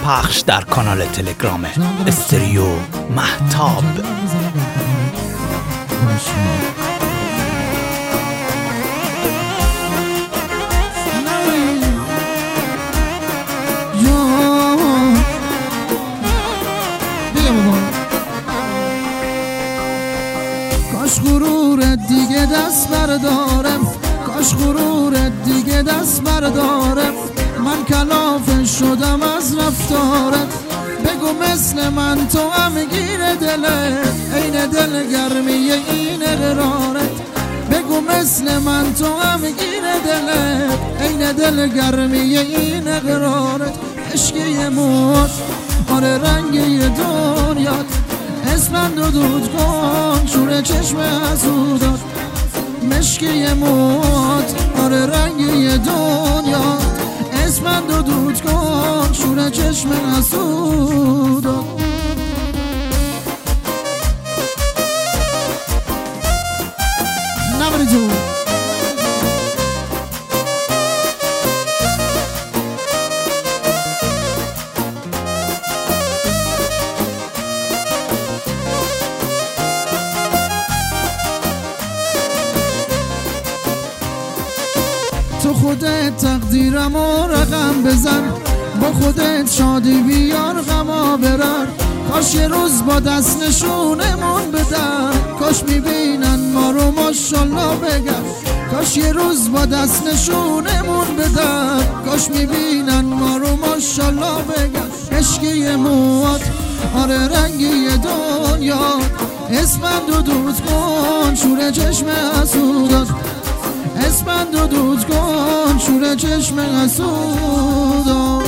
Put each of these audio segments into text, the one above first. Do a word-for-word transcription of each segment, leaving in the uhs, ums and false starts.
پخش در کانال تلگرام استریو مهتاب. کاش غرورت دیگه دست بردارم، کاش غرورت دیگه دست بردارم. من کلافه شدم از رفتارت، بگو مثل من تو هم گیر دلت، عین دل گرمی این قرارت. بگو مثل من تو هم گیر دلت، عین دل گرمی این قرارت. عشقی موت آره رنگی دنیات، اسمم دو دود کن شور چشم حسودات. مشکی موت آره رنگی دنیات، اسمم دو دود کن شور چشم حسودات. نبری تو تو خودت تقدیرم و رقم بزن، با خودت شادی بیار غما برن. کاش یه روز با دست نشونمون بدن، کاش میبینن ما رو ماشالله بگن. کاش یه روز با دست نشونمون بدن، کاش میبینن ما رو ماشالله بگن. عشقی موات آره رنگی دنیا، اسمم دو دود کن شور چشم حسودات. اسمم دو دود کن شور چشم حسودات.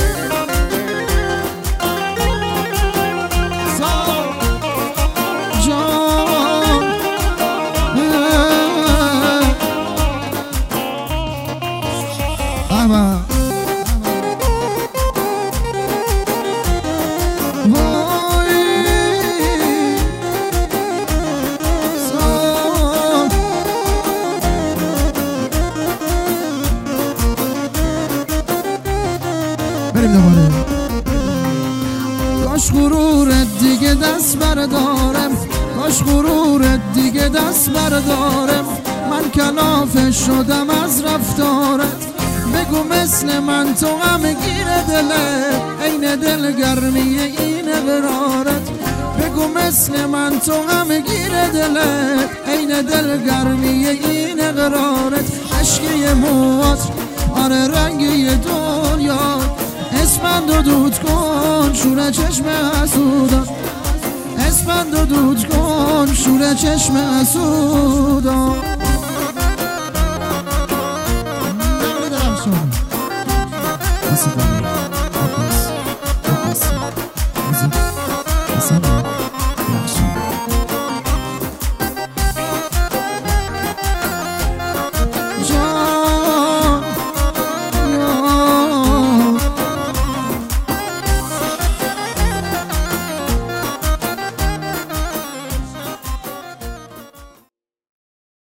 کاش غرورت دیگه دست بردارم، کاش غرورت دیگه دست بردارم. من کلافه شدم از رفتارت، بگو مثل من تو هم گیر دلت، عین دل گرمی این قرارت. بگو مثل من تو هم گیر دلت، عین دل گرمی این قرارت. عشقی موات آره رنگی دنیا، اسمم دو دود کن شور چشم حسودات. اسمم دو دود کن شور چشم حسودات. Nasıl